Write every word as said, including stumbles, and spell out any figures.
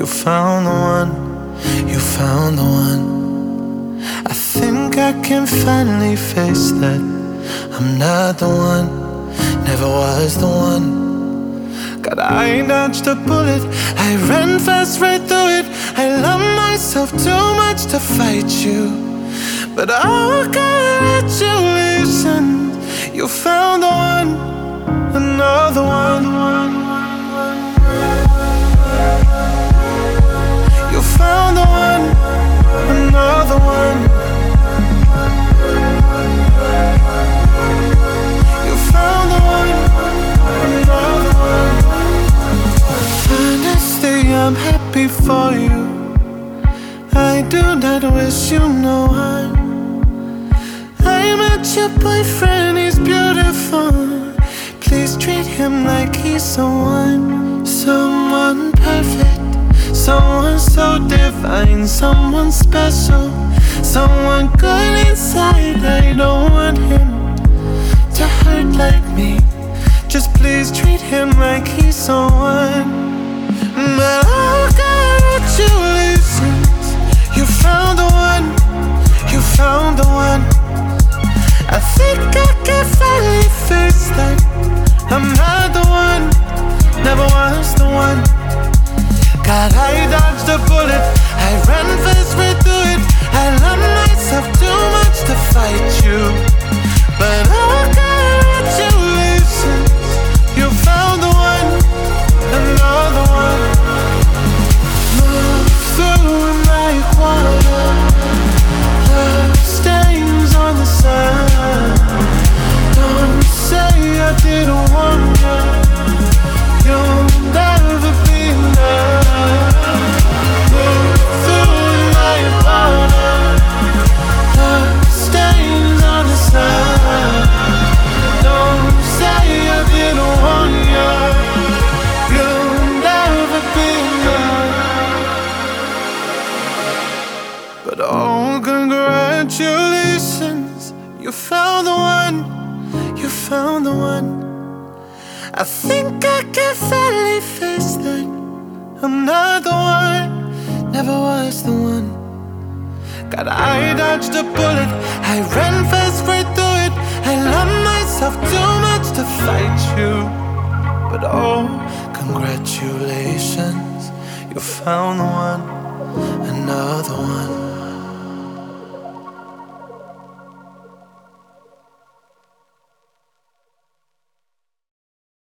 You found the one, you found the one. I think I can finally face that I'm not the one, never was the one. God, I dodged a bullet, I ran fast right through it. I love myself too much to fight you, but oh, congratulations, you found the one, another one. You found the one, another one. You found the one, another one. Honestly, I'm happy for you. I do not wish you no harm. I met your boyfriend, he's beautiful. Please treat him like he's someone, someone perfect, someone so divine, someone special, someone good inside. I don't want him to hurt like me. Just please treat him like he's someone. But oh, congratulations, you found the one, you found the one. I think I can finally face that I'm not the one, never was the one. God, I dodged a bullet, I ran fast right through it. I love myself too much to fight you, but oh, congratulations, you found the one, another one. Move through like water, love stains on the sun. Don't say I didn't want you, you'll never be enough. Move through like water, love stains on the sun. Don't say I didn't want you, you'll never be enough. But oh, congratulations, you found the one, you found the one. I think I can finally face that I'm not the one, never was the one. God, I dodged a bullet, I ran fast right through it. I love myself too much to fight you, but oh, congratulations, you found the one, another one.